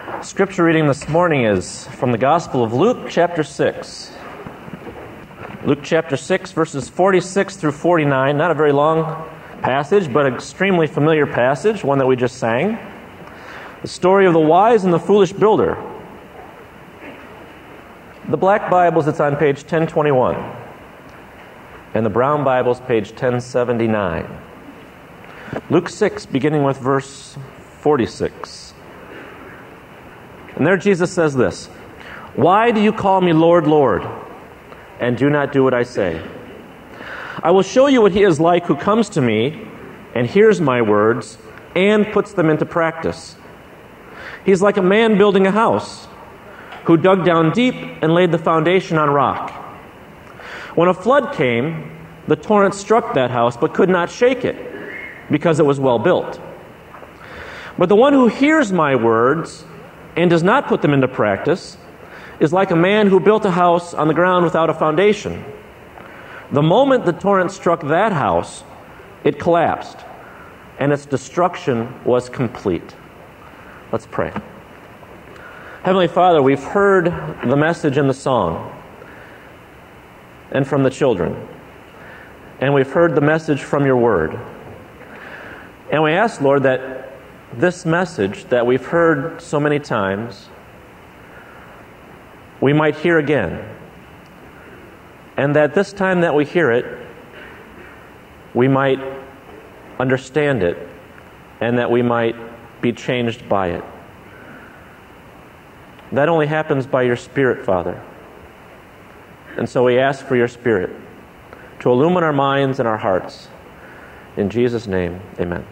Scripture reading this morning is from the Gospel of Luke, chapter 6. Luke chapter 6, verses 46 through 49. Not a very long passage, but an extremely familiar passage, one that we just sang. The story of the wise and the foolish builder. The black Bibles, it's on page 1021. And the brown Bibles, page 1079. Luke 6, beginning with verse 46. And there Jesus says this, "Why do you call me Lord, Lord, and do not do what I say? I will show you what he is like who comes to me and hears my words and puts them into practice. He's like a man building a house who dug down deep and laid the foundation on rock. When a flood came, the torrent struck that house but could not shake it because it was well built. But the one who hears my words and does not put them into practice is like a man who built a house on the ground without a foundation. The moment the torrent struck that house, it collapsed, and its destruction was complete." Let's pray. Heavenly Father, we've heard the message in the song and from the children, and we've heard the message from your word. And we ask, Lord, that this message that we've heard so many times, we might hear again. And that this time that we hear it, we might understand it, and that we might be changed by it. That only happens by your Spirit, Father. And so we ask for your Spirit to illumine our minds and our hearts. In Jesus' name, amen.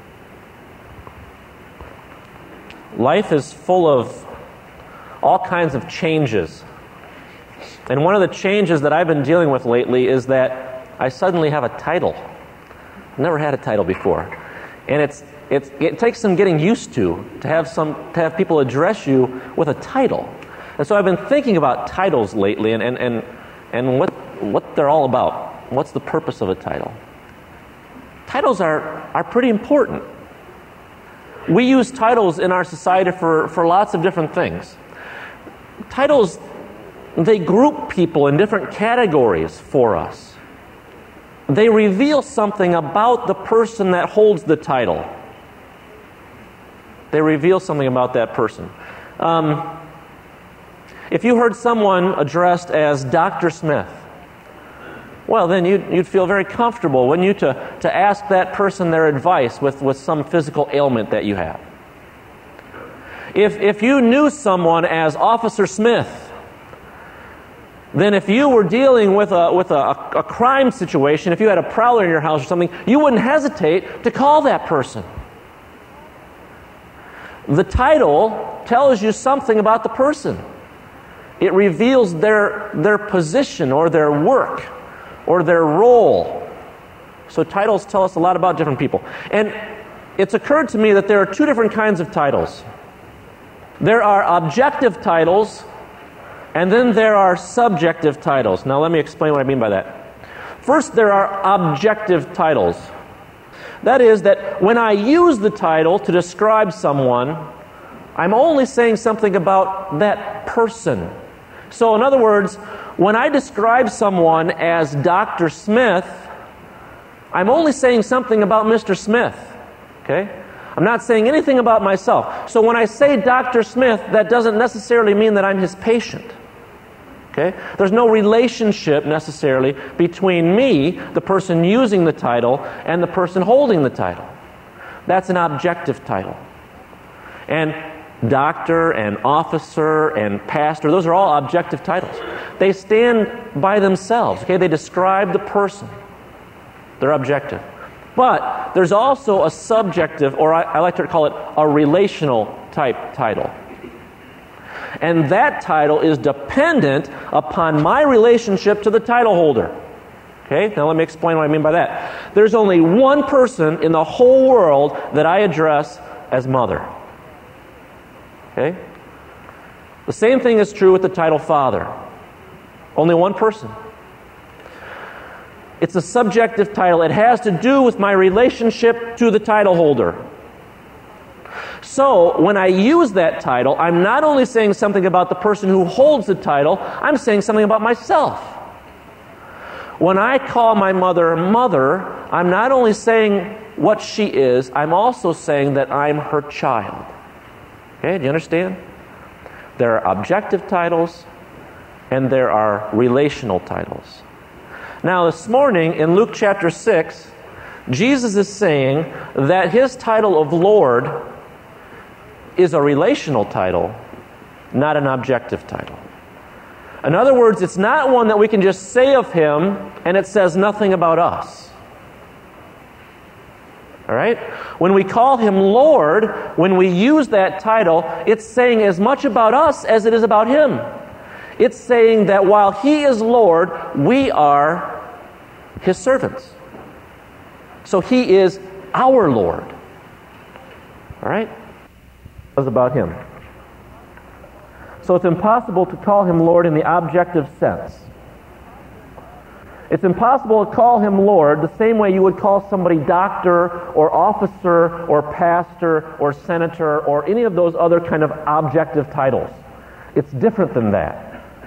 Life is full of all kinds of changes. And one of the changes that I've been dealing with lately is that I suddenly have a title. I've never had a title before. And it takes some getting used to have people address you with a title. And so I've been thinking about titles lately and what they're all about. What's the purpose of a title? Titles are pretty important. We use titles in our society for lots of different things. Titles, they group people in different categories for us. They reveal something about the person that holds the title. They reveal something about that person. If you heard someone addressed as Dr. Smith, well, then you'd feel very comfortable, wouldn't you, to ask that person their advice with some physical ailment that you have. If you knew someone as Officer Smith, then if you were dealing with a crime situation, if you had a prowler in your house or something, you wouldn't hesitate to call that person. The title tells you something about the person. It reveals their position or their work or their role. So titles tell us a lot about different people. And it's occurred to me that there are two different kinds of titles. There are objective titles, and then there are subjective titles. Now let me explain what I mean by that. First, there are objective titles. That is, that when I use the title to describe someone, I'm only saying something about that person. So in other words, when I describe someone as Dr. Smith, I'm only saying something about Mr. Smith. Okay? I'm not saying anything about myself. So when I say Dr. Smith, that doesn't necessarily mean that I'm his patient. Okay? There's no relationship necessarily between me, the person using the title, and the person holding the title. That's an objective title. And doctor and officer and pastor, those are all objective titles. They stand by themselves. Okay? They describe the person. They're objective. But there's also a subjective, or I like to call it a relational type title. And that title is dependent upon my relationship to the title holder. Okay? Now let me explain what I mean by that. There's only one person in the whole world that I address as mother. Okay? The same thing is true with the title father. Only one person. It's a subjective title. It has to do with my relationship to the title holder. So, when I use that title, I'm not only saying something about the person who holds the title, I'm saying something about myself. When I call my mother mother, I'm not only saying what she is, I'm also saying that I'm her child. Okay, do you understand? There are objective titles and there are relational titles. Now, this morning in Luke chapter 6, Jesus is saying that his title of Lord is a relational title, not an objective title. In other words, it's not one that we can just say of him and it says nothing about us. All right? When we call him Lord, when we use that title, it's saying as much about us as it is about him. It's saying that while he is Lord, we are his servants. So he is our Lord. All right? It was about him. So it's impossible to call him Lord in the objective sense. It's impossible to call him Lord the same way you would call somebody doctor or officer or pastor or senator or any of those other kind of objective titles. It's different than that.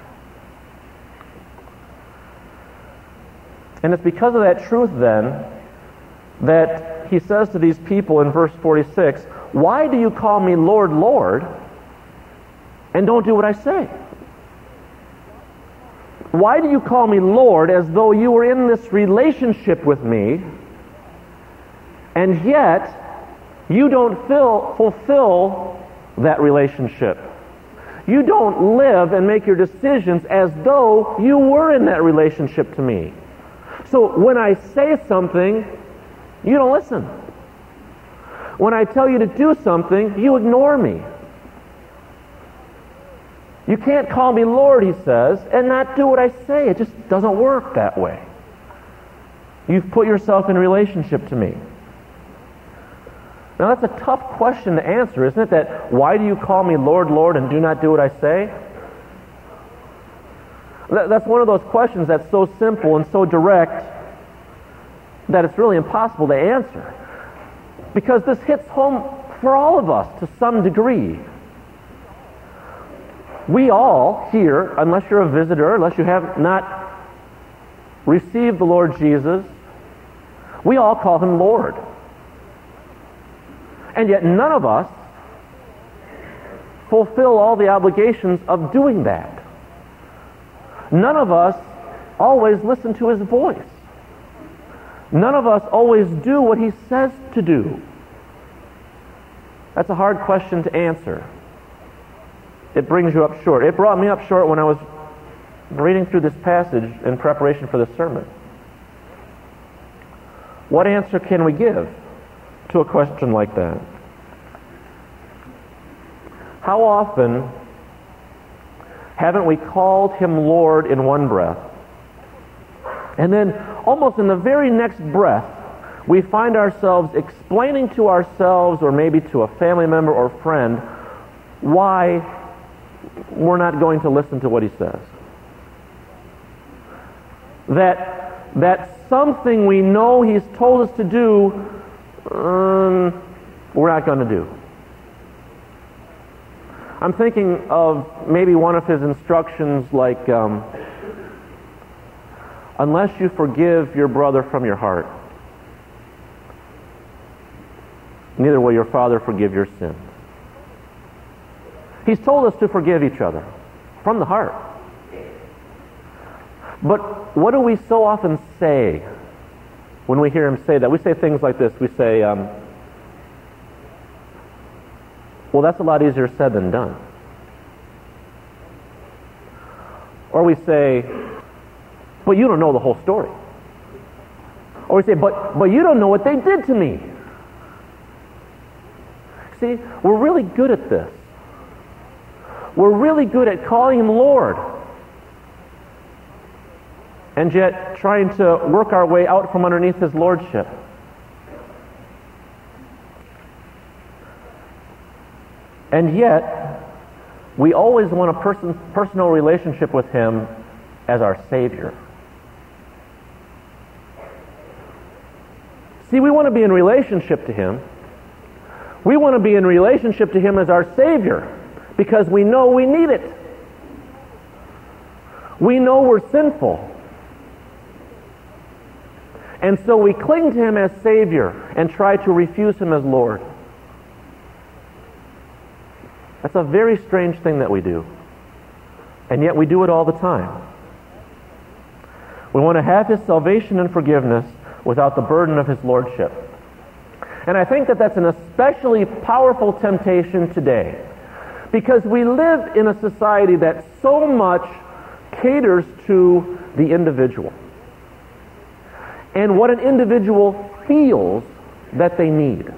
And it's because of that truth then that he says to these people in verse 46, "Why do you call me Lord, Lord, and don't do what I say? Why do you call me Lord as though you were in this relationship with me, and yet you don't fulfill that relationship? You don't live and make your decisions as though you were in that relationship to me. So when I say something, you don't listen. When I tell you to do something, you ignore me. You can't call me Lord," he says, "and not do what I say. It just doesn't work that way. You've put yourself in relationship to me." Now that's a tough question to answer, isn't it? That, why do you call me Lord, Lord, and do not do what I say? That's one of those questions that's so simple and so direct that it's really impossible to answer. Because this hits home for all of us to some degree. We all here, unless you're a visitor, unless you have not received the Lord Jesus, we all call him Lord. And yet none of us fulfill all the obligations of doing that. None of us always listen to his voice. None of us always do what he says to do. That's a hard question to answer. It brings you up short. It brought me up short when I was reading through this passage in preparation for this sermon. What answer can we give to a question like that? How often haven't we called him Lord in one breath, and then almost in the very next breath we find ourselves explaining to ourselves or maybe to a family member or friend why we're not going to listen to what he says? That something we know he's told us to do, we're not going to do. I'm thinking of maybe one of his instructions like, unless you forgive your brother from your heart, neither will your Father forgive your sins. He's told us to forgive each other from the heart. But what do we so often say when we hear him say that? We say things like this. We say, well, that's a lot easier said than done. Or we say, but you don't know the whole story. Or we say, but you don't know what they did to me. See, we're really good at this. We're really good at calling him Lord, and yet trying to work our way out from underneath his lordship. And yet, we always want a personal relationship with him as our Savior. See, we want to be in relationship to him. We want to be in relationship to Him as our Savior because we know we need it. We know we're sinful. And so we cling to Him as Savior and try to refuse Him as Lord. That's a very strange thing that we do. And yet we do it all the time. We want to have His salvation and forgiveness without the burden of His Lordship. And I think that that's an especially powerful temptation today, because we live in a society that so much caters to the individual and what an individual feels that they need.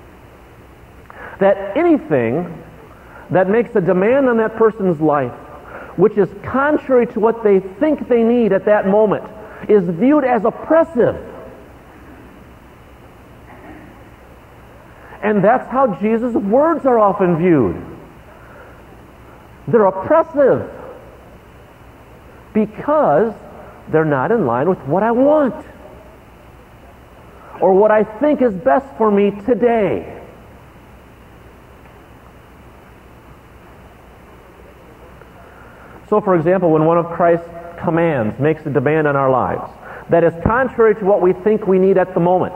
That anything that makes a demand on that person's life, which is contrary to what they think they need at that moment, is viewed as oppressive. And that's how Jesus' words are often viewed. They're oppressive because they're not in line with what I want or what I think is best for me today. So, for example, when one of Christ's commands makes a demand on our lives that is contrary to what we think we need at the moment,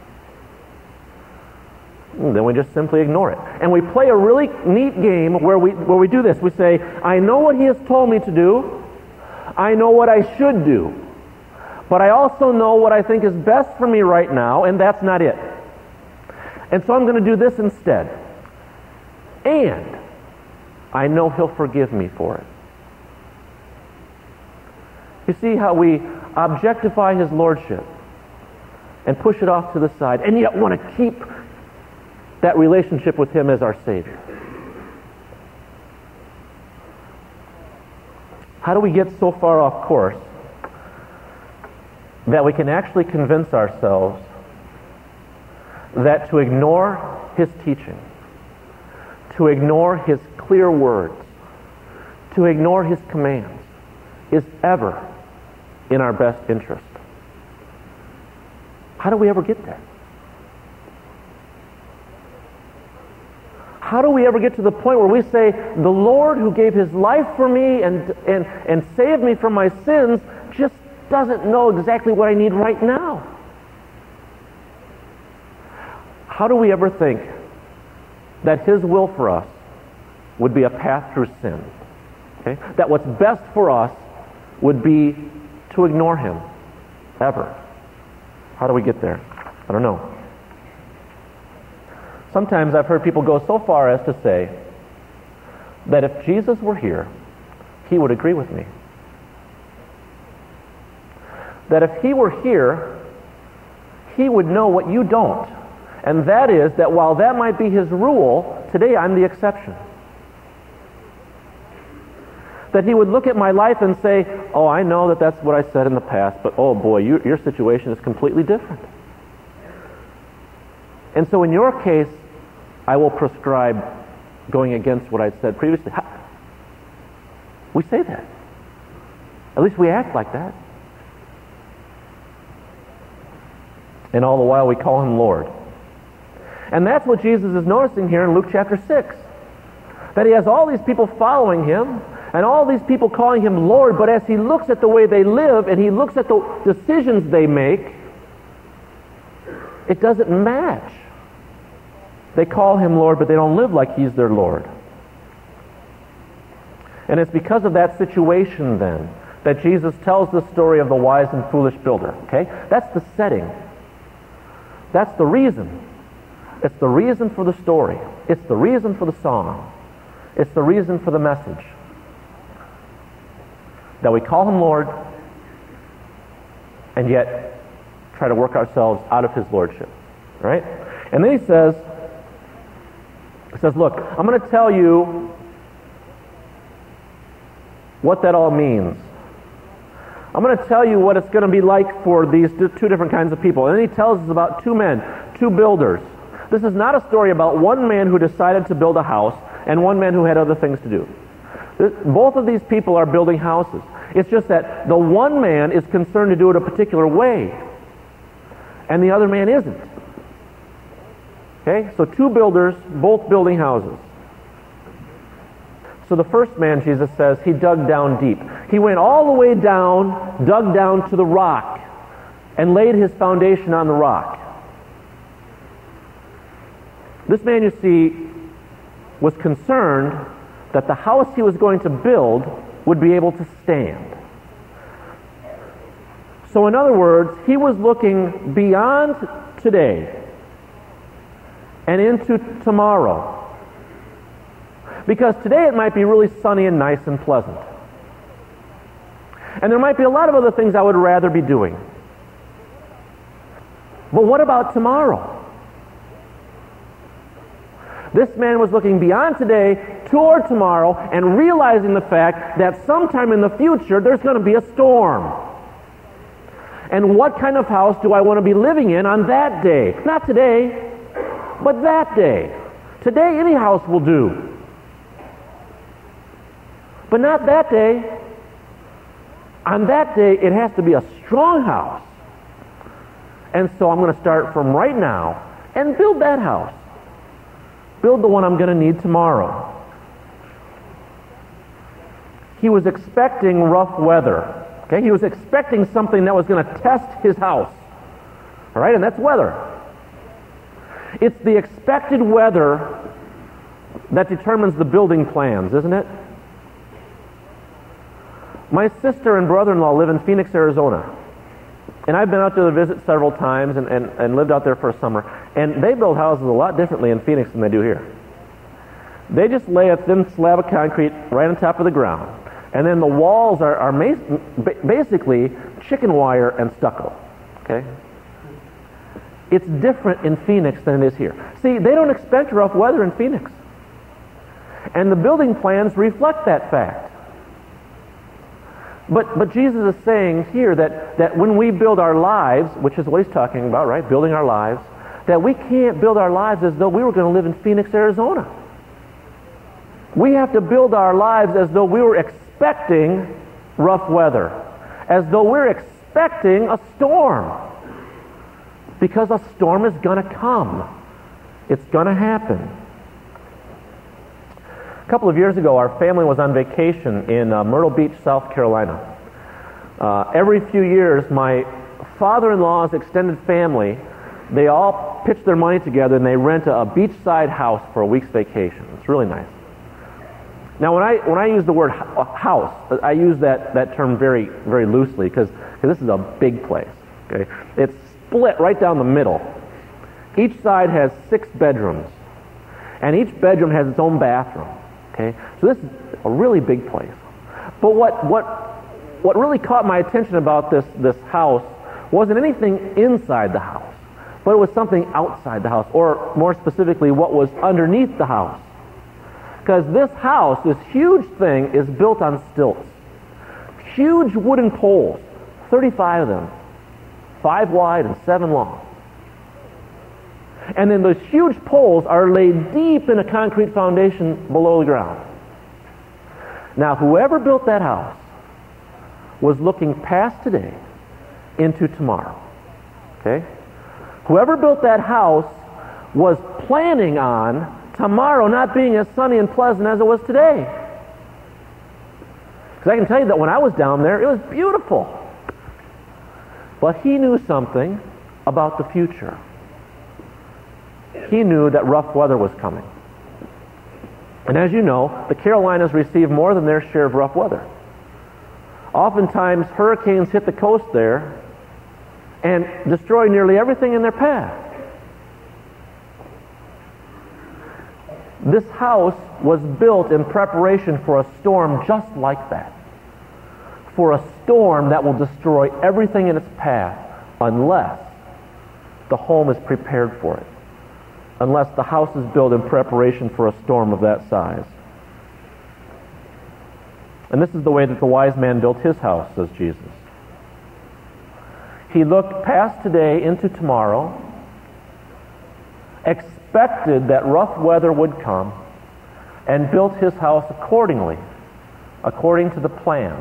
then we just simply ignore it. And we play a really neat game where we do this. We say, I know what He has told me to do. I know what I should do. But I also know what I think is best for me right now, and that's not it. And so I'm going to do this instead. And I know He'll forgive me for it. You see how we objectify His Lordship and push it off to the side, and yet want to keep that relationship with Him as our Savior. How do we get so far off course that we can actually convince ourselves that to ignore His teaching, to ignore His clear words, to ignore His commands is ever in our best interest? How do we ever get there? How do we ever get to the point where we say, the Lord who gave His life for me and saved me from my sins just doesn't know exactly what I need right now? How do we ever think that His will for us would be a path through sin? Okay? That what's best for us would be to ignore Him, ever? How do we get there? I don't know. Sometimes I've heard people go so far as to say that if Jesus were here, He would agree with me. That if He were here, He would know what you don't. And that is that while that might be His rule, today I'm the exception. That He would look at my life and say, oh, I know that that's what I said in the past, but oh boy, your situation is completely different. And so in your case, I will prescribe going against what I said previously. We say that. At least we act like that. And all the while we call Him Lord. And that's what Jesus is noticing here in Luke chapter 6. That He has all these people following Him, and all these people calling Him Lord, but as He looks at the way they live, and He looks at the decisions they make, it doesn't match. They call Him Lord, but they don't live like He's their Lord. And it's because of that situation, then, that Jesus tells the story of the wise and foolish builder. Okay? That's the setting. That's the reason. It's the reason for the story. It's the reason for the song. It's the reason for the message. That we call Him Lord, and yet try to work ourselves out of His Lordship. Right? And then He says, look, I'm going to tell you what that all means. I'm going to tell you what it's going to be like for these two different kinds of people. And then He tells us about two men, two builders. This is not a story about one man who decided to build a house and one man who had other things to do. Both of these people are building houses. It's just that the one man is concerned to do it a particular way, and the other man isn't. Okay, so two builders, both building houses. So the first man, Jesus says, he dug down deep. He went all the way down, dug down to the rock, and laid his foundation on the rock. This man, you see, was concerned that the house he was going to build would be able to stand. So in other words, he was looking beyond today and into tomorrow. Because today it might be really sunny and nice and pleasant. And there might be a lot of other things I would rather be doing. But what about tomorrow? This man was looking beyond today toward tomorrow and realizing the fact that sometime in the future there's going to be a storm. And what kind of house do I want to be living in on that day? Not today, but that day. Today any house will do. But not that day. On that day it has to be a strong house. And so I'm going to start from right now and build that house. Build the one I'm going to need tomorrow. He was expecting rough weather. Okay? He was expecting something that was going to test his house. All right? And that's weather. It's the expected weather that determines the building plans, isn't it? My sister and brother-in-law live in Phoenix, Arizona. And I've been out there to visit several times and lived out there for a summer. And they build houses a lot differently in Phoenix than they do here. They just lay a thin slab of concrete right on top of the ground. And then the walls are basically chicken wire and stucco. Okay? It's different in Phoenix than it is here. See, they don't expect rough weather in Phoenix. And the building plans reflect that fact. But Jesus is saying here that when we build our lives, which is what he's talking about, right? Building our lives, that we can't build our lives as though we were going to live in Phoenix, Arizona. We have to build our lives as though we were expecting rough weather, as though we're expecting a storm. Because a storm is going to come. It's going to happen. A couple of years ago, our family was on vacation in Myrtle Beach, South Carolina. Every few years, my father-in-law's extended family, they all pitch their money together and they rent a beachside house for a week's vacation. It's really nice. Now, when I use the word house, I use that term very, very loosely because this is a big place. Okay, it's split right down the middle. Each side has 6 bedrooms, and each bedroom has its own bathroom. Okay, so this is a really big place. But what really caught my attention about this house wasn't anything inside the house, but it was something outside the house, or more specifically, what was underneath the house. Because this house, this huge thing, is built on stilts. Huge wooden poles, 35 of them, 5 wide and 7 long. And then those huge poles are laid deep in a concrete foundation below the ground. Now, whoever built that house was looking past today into tomorrow. Okay? Whoever built that house was planning on tomorrow not being as sunny and pleasant as it was today. Because I can tell you that when I was down there, it was beautiful. But he knew something about the future. He knew that rough weather was coming. And as you know, the Carolinas receive more than their share of rough weather. Oftentimes, hurricanes hit the coast there and destroy nearly everything in their path. This house was built in preparation for a storm just like that. For a storm that will destroy everything in its path unless the home is prepared for it. Unless the house is built in preparation for a storm of that size. And this is the way that the wise man built his house, says Jesus. He looked past today into tomorrow, expected that rough weather would come, and built his house accordingly, according to the plans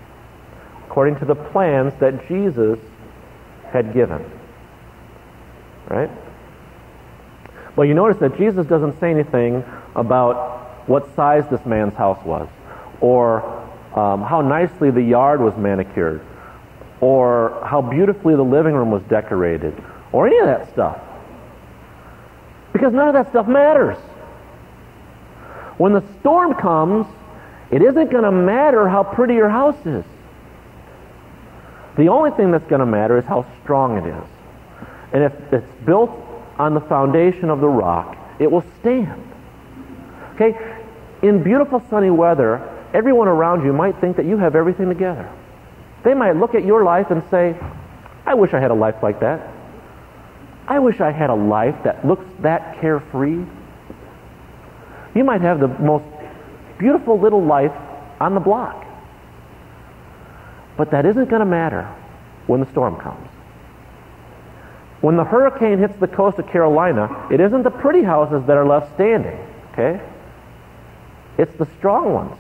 that Jesus had given. Right? But you notice that Jesus doesn't say anything about what size this man's house was, or how nicely the yard was manicured, or how beautifully the living room was decorated, or any of that stuff. Because none of that stuff matters. When the storm comes, it isn't going to matter how pretty your house is. The only thing that's going to matter is how strong it is. And if it's built on the foundation of the rock, it will stand. Okay? In beautiful sunny weather, everyone around you might think that you have everything together. They might look at your life and say, I wish I had a life like that. I wish I had a life that looks that carefree. You might have the most beautiful little life on the block. But that isn't going to matter when the storm comes. When the hurricane hits the coast of Carolina, it isn't the pretty houses that are left standing, okay? It's the strong ones.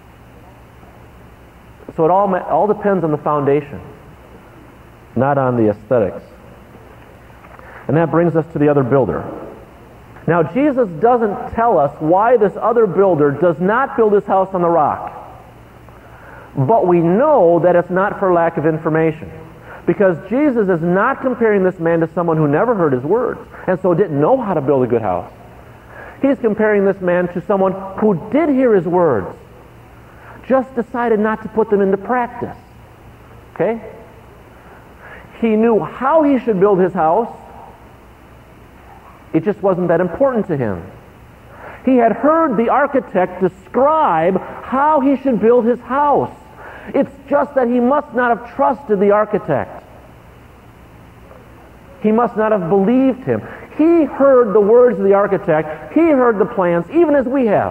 So it all depends on the foundation, not on the aesthetics. And that brings us to the other builder. Now, Jesus doesn't tell us why this other builder does not build his house on the rock. But we know that it's not for lack of information. Because Jesus is not comparing this man to someone who never heard his words, and so didn't know how to build a good house. He's comparing this man to someone who did hear his words, just decided not to put them into practice. Okay? He knew how he should build his house. It just wasn't that important to him. He had heard the architect describe how he should build his house. It's just that he must not have trusted the architect. He must not have believed him. He heard the words of the architect. He heard the plans, even as we have.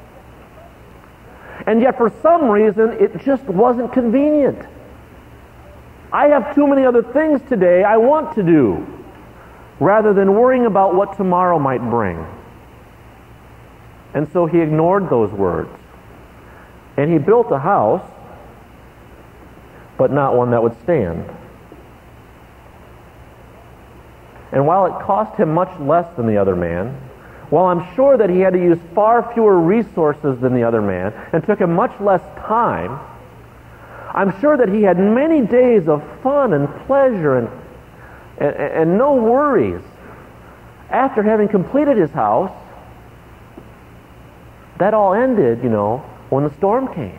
And yet, for some reason, it just wasn't convenient. I have too many other things today I want to do, rather than worrying about what tomorrow might bring. And so he ignored those words. And he built a house, but not one that would stand. And while it cost him much less than the other man, while I'm sure that he had to use far fewer resources than the other man, and took him much less time, I'm sure that he had many days of fun and pleasure and no worries. After having completed his house, that all ended, when the storm came.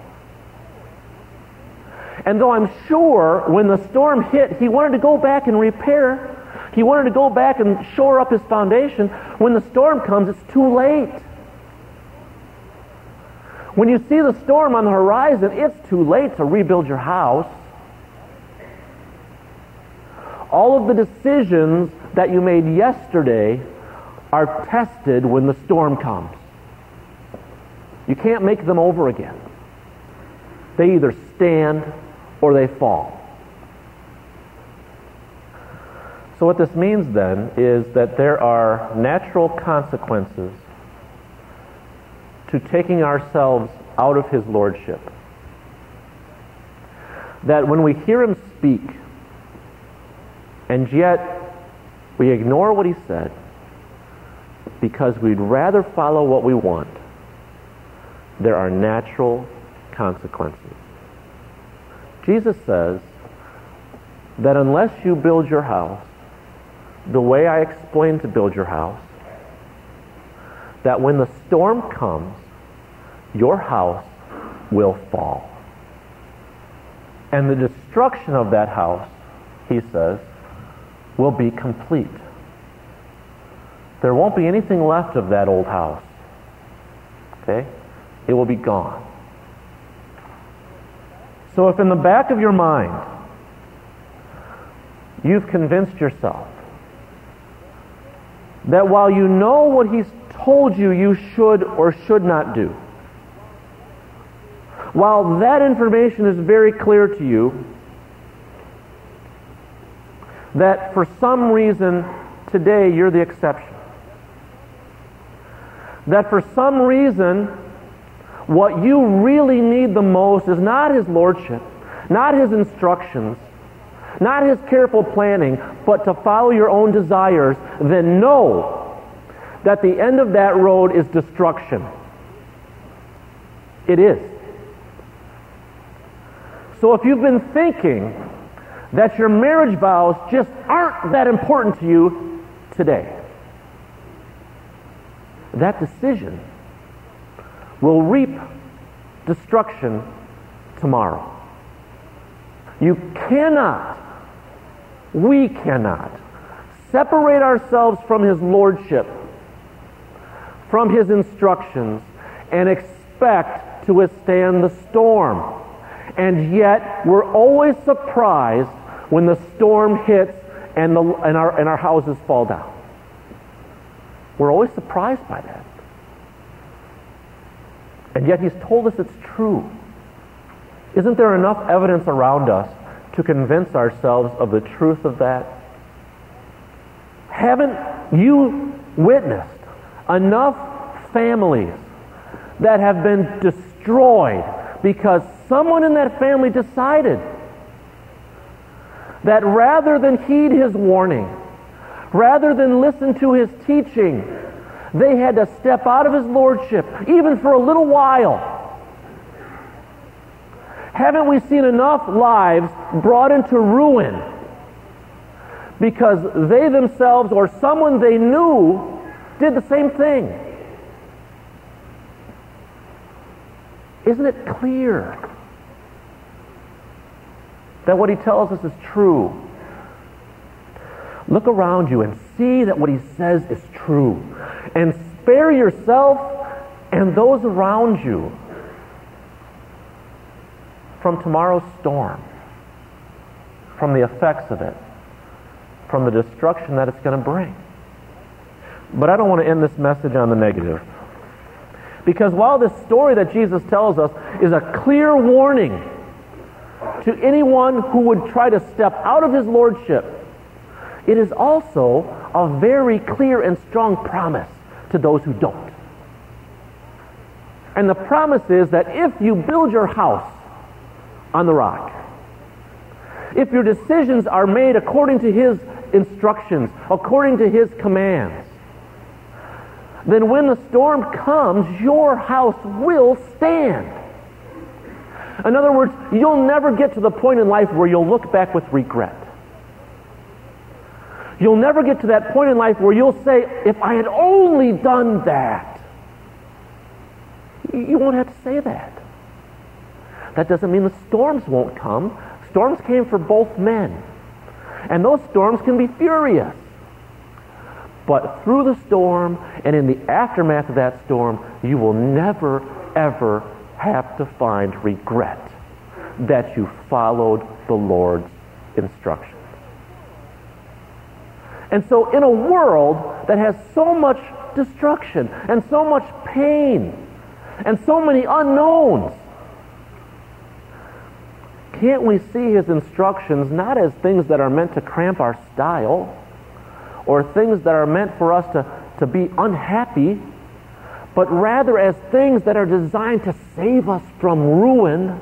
And though I'm sure when the storm hit, he wanted to go back and repair. He wanted to go back and shore up his foundation. When the storm comes, it's too late. When you see the storm on the horizon, it's too late to rebuild your house. All of the decisions that you made yesterday are tested when the storm comes. You can't make them over again. They either stand or they fall. So what this means then is that there are natural consequences to taking ourselves out of His Lordship. That when we hear Him speak, and yet we ignore what He said because we'd rather follow what we want, there are natural consequences. Jesus says that unless you build your house the way I explained to build your house, that when the storm comes, your house will fall. And the destruction of that house, He says, will be complete. There won't be anything left of that old house. Okay? It will be gone. So if in the back of your mind you've convinced yourself that while you know what He's told you you should or should not do, while that information is very clear to you, that for some reason today you're the exception, that for some reason what you really need the most is not His Lordship, not His instructions, not His careful planning, but to follow your own desires, then know that the end of that road is destruction. It is. So if you've been thinking that your marriage vows just aren't that important to you today, that decision will reap destruction tomorrow. You cannot, we cannot, separate ourselves from His Lordship, from His instructions, and expect to withstand the storm. And yet, we're always surprised when the storm hits and our houses fall down. We're always surprised by that. And yet He's told us it's true. Isn't there enough evidence around us to convince ourselves of the truth of that? Haven't you witnessed enough families that have been destroyed because someone in that family decided that rather than heed His warning, rather than listen to His teaching, they had to step out of His Lordship, even for a little while? Haven't we seen enough lives brought into ruin because they themselves or someone they knew did the same thing? Isn't it clear that what He tells us is true? Look around you and see that what He says is true. And spare yourself and those around you from tomorrow's storm, from the effects of it, from the destruction that it's going to bring. But I don't want to end this message on the negative. Because while this story that Jesus tells us is a clear warning to anyone who would try to step out of His Lordship, it is also a very clear and strong promise to those who don't. And the promise is that if you build your house on the rock, if your decisions are made according to His instructions, according to His commands, then when the storm comes, your house will stand. In other words, you'll never get to the point in life where you'll look back with regret. You'll never get to that point in life where you'll say, if I had only done that. You won't have to say that. That doesn't mean the storms won't come. Storms came for both men. And those storms can be furious. But through the storm and in the aftermath of that storm, you will never, ever have to find regret that you followed the Lord's instructions. And so in a world that has so much destruction and so much pain and so many unknowns, can't we see His instructions not as things that are meant to cramp our style or things that are meant for us to be unhappy, but rather as things that are designed to save us from ruin?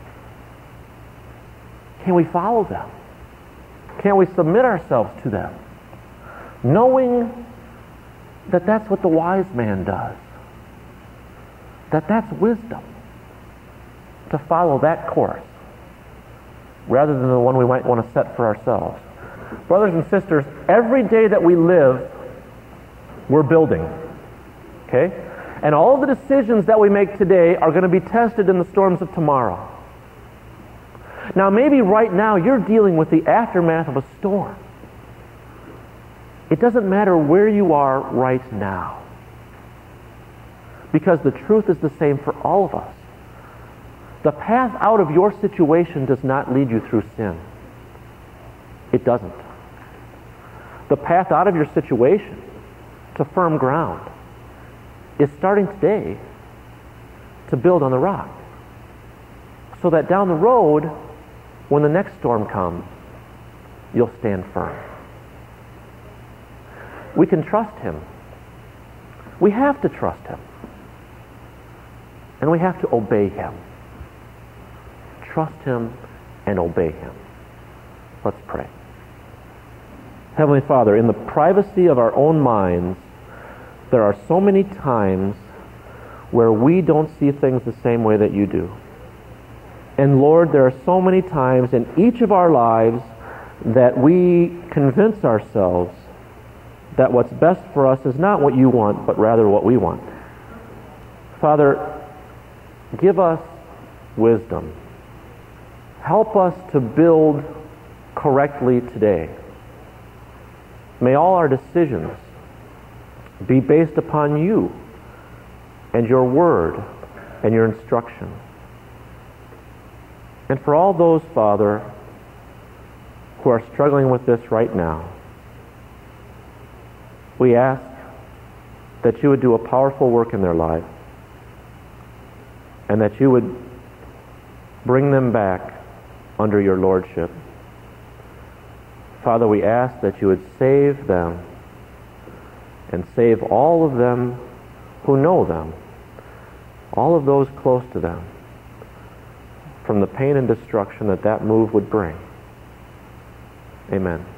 Can we follow them? Can we submit ourselves to them, knowing that that's what the wise man does, that that's wisdom, to follow that course rather than the one we might want to set for ourselves? Brothers and sisters, every day that we live, we're building. Okay? And all the decisions that we make today are going to be tested in the storms of tomorrow. Now, maybe right now you're dealing with the aftermath of a storm. It doesn't matter where you are right now, because the truth is the same for all of us. The path out of your situation does not lead you through sin. It doesn't. The path out of your situation to firm ground is starting today to build on the rock, so that down the road, when the next storm comes, you'll stand firm. We can trust Him. We have to trust Him. And we have to obey Him. Trust Him and obey Him. Let's pray. Heavenly Father, in the privacy of our own minds, there are so many times where we don't see things the same way that you do. And Lord, there are so many times in each of our lives that we convince ourselves that what's best for us is not what you want, but rather what we want. Father, give us wisdom. Help us to build correctly today. May all our decisions be based upon you and your word and your instruction. And for all those, Father, who are struggling with this right now, we ask that you would do a powerful work in their life and that you would bring them back under your lordship. Father, we ask that you would save them and save all of them who know them, all of those close to them, from the pain and destruction that that move would bring. Amen.